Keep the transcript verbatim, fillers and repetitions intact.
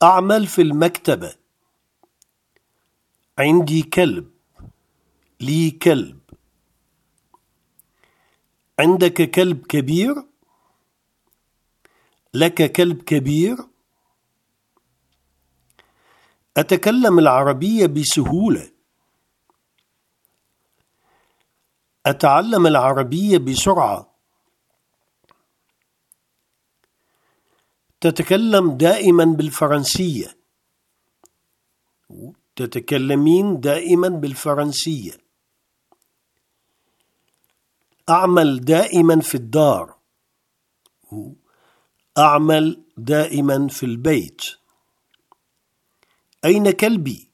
أعمل في المكتبة. عندي كلب. لي كلب. عندك كلب كبير؟ لك كلب كبير؟ أتكلم العربية بسهولة. أتعلم العربية بسرعة. تتكلم دائما بالفرنسية. تتكلمين دائما بالفرنسية. أعمل دائما في الدار. أعمل دائما في البيت. أين كلبي؟